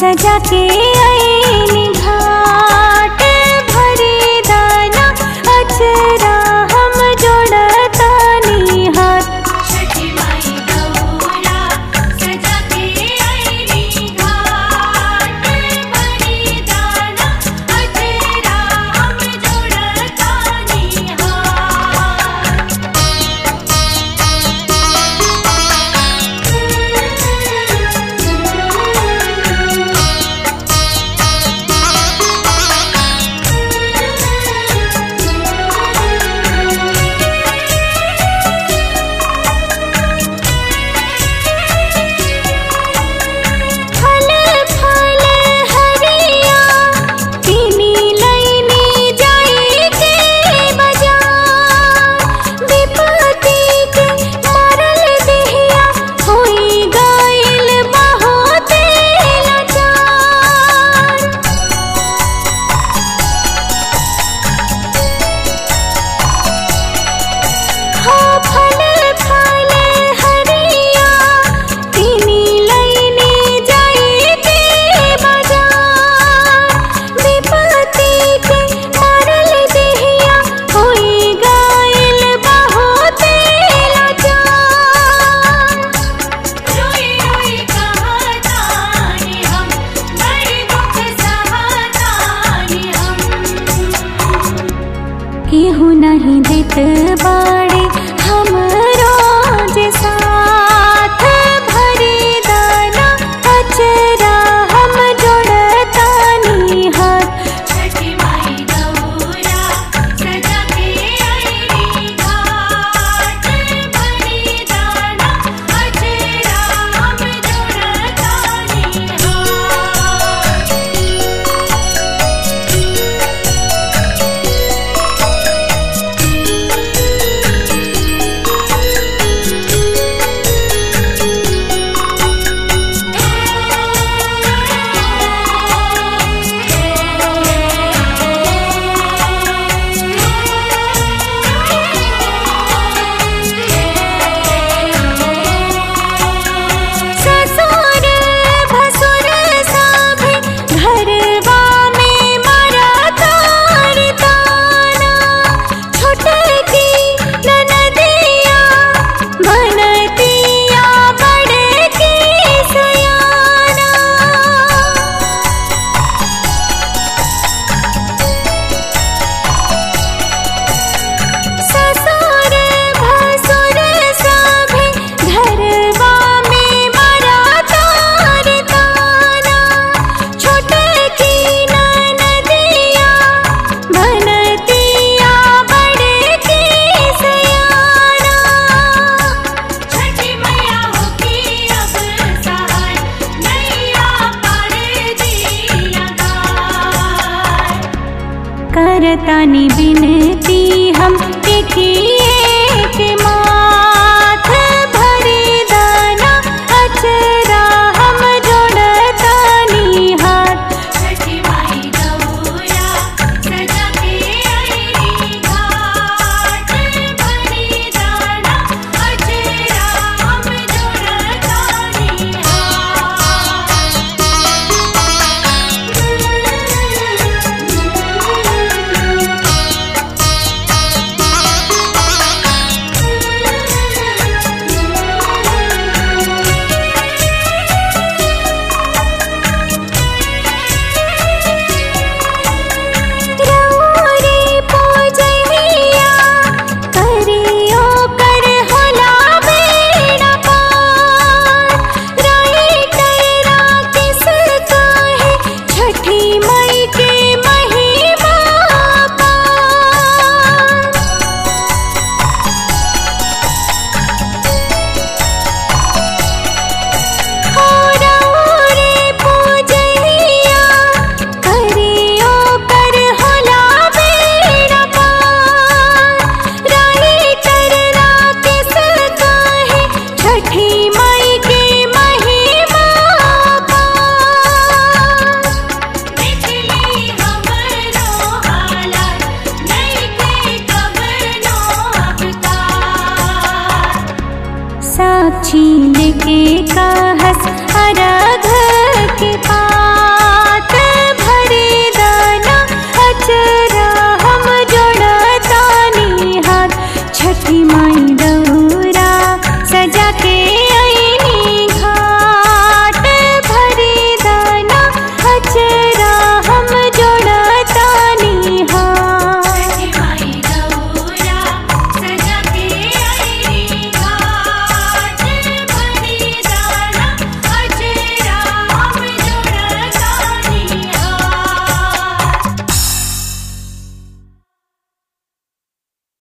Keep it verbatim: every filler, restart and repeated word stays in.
सजा के आईनी घाट भरी दाना अचरा हम जोड़तानी हाथ। छठी माई गौरा सजा के आईनी घाट भरी दाना अचरा हम जोड़तानी हाथ। फल फल हरिया तीनी लईनी जाई के बाजार। विपत्ति के मारल देहिया होई गइल बहुते लाचार। हो फल फल हरिया तीनी लईनी जाई के बाजार। विपत्ति के मारल देहिया होई गइल बहुते लाचार। रोई रोई कहतानी हम बड़ी दुख सहतानी हम। केहू नहीं देत बाड़े हमरो जे साथ भरी दाना अचरा हम जोड़तानी हाथ। छठी माई गौरा सजा के आईनी घाट भरी दाना अचरा हम जोड़तानी हाथ। ससुर भसुर सभे घरवा में मरतार ताना। छोटकी ननदिया बनतिया बड़की सयाना। ससुर भसुर सभे घरवा में मरतार ताना। छोटकी ननदिया बनतिया बड़की सयाना। छठी मैया होकी अब सहाय नैया पार दी लगाय। करतानी बिन